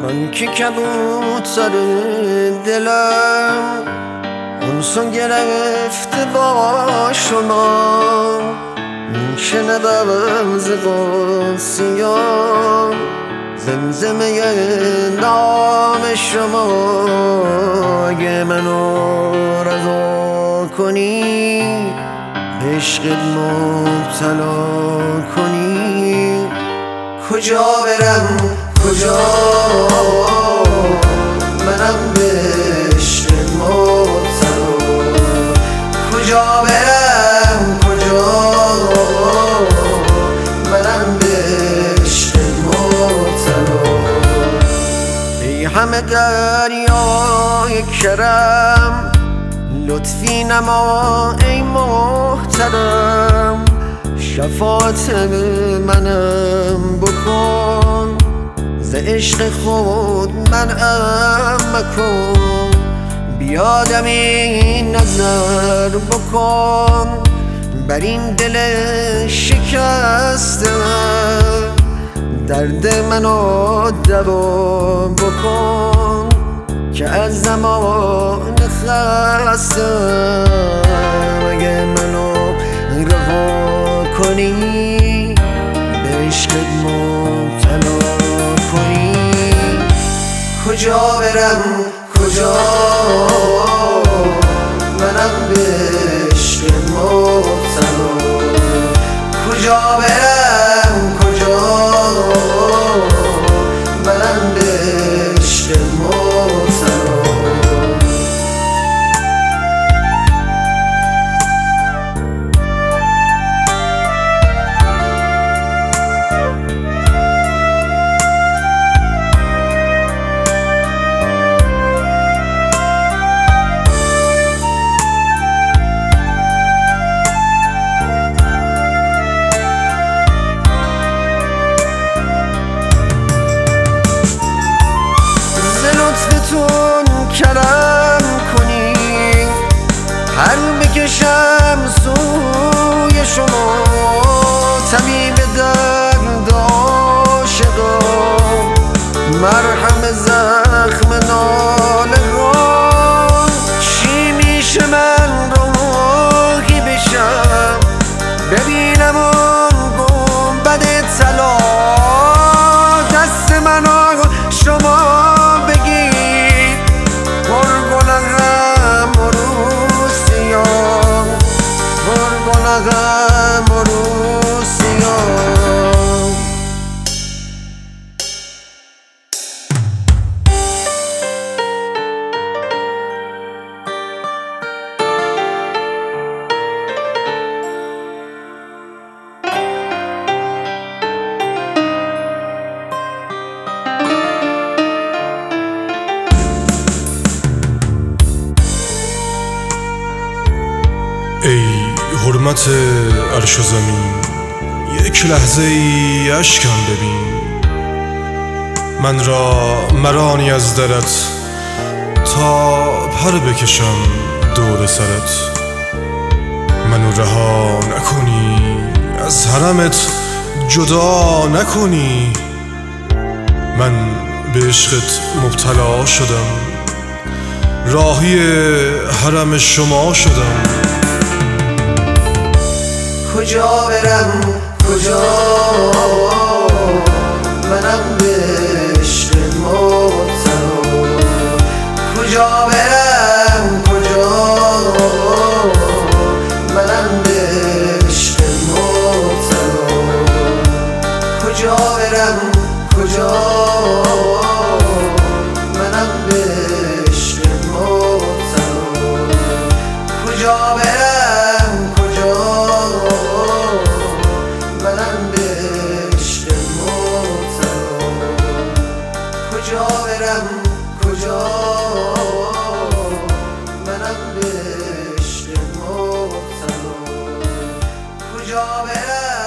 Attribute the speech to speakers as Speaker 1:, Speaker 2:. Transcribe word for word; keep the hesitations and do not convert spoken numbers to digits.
Speaker 1: من که کبوتر دلم اونسون گرفته با شما، میشنوم ز قدسیان زمزمه نام شما. اگه منو رها کنی، به عشقت مبتلا کنی، کجا برم کجا منم به عشقت مبتلا، کجا برم کجا منم به عشقت مبتلا. ای همه دریای کرم، لطفی نما ای محترم، شفاعت منم بکن، ز عشق خود منعم مکن. بیادمی نظر بکن بر این دل شکسته، درد منو دوا بکن که از زمان خستم. اگه منو رها کنی، به عشقت مبتلا کنی، کجا برم کجا منم به عشقت مبتلا، کجا برم کجا منم به عشقت مبتلا. کرم کنی هر بکشم سوی شما، طبیب درد عاشقان، مرهم زخم ناله ها. چی میشه من راهی بشم، ببینم اون گنبد طلا، دست منو شما غم و روسیان.
Speaker 2: ای حرمت عرش و زمین، یک لحظه ای اشکم ببین، من را مرانی از درت تا پر بکشم دور سرت. منو رها نکنی، از حرمت جدا نکنی، من به عشقت مبتلا شدم، راهی حرم شما شدم.
Speaker 1: کجا برم کجا منم به عشقت مبتلا، کجا برم کجا منم به عشقت مبتلا، کجا برم کجا منم به عشقت مبتلا، کجا برم کجا منم به عشقت مبتلا، کجا برم کجا منم به عشقت مبتلا، کجا برم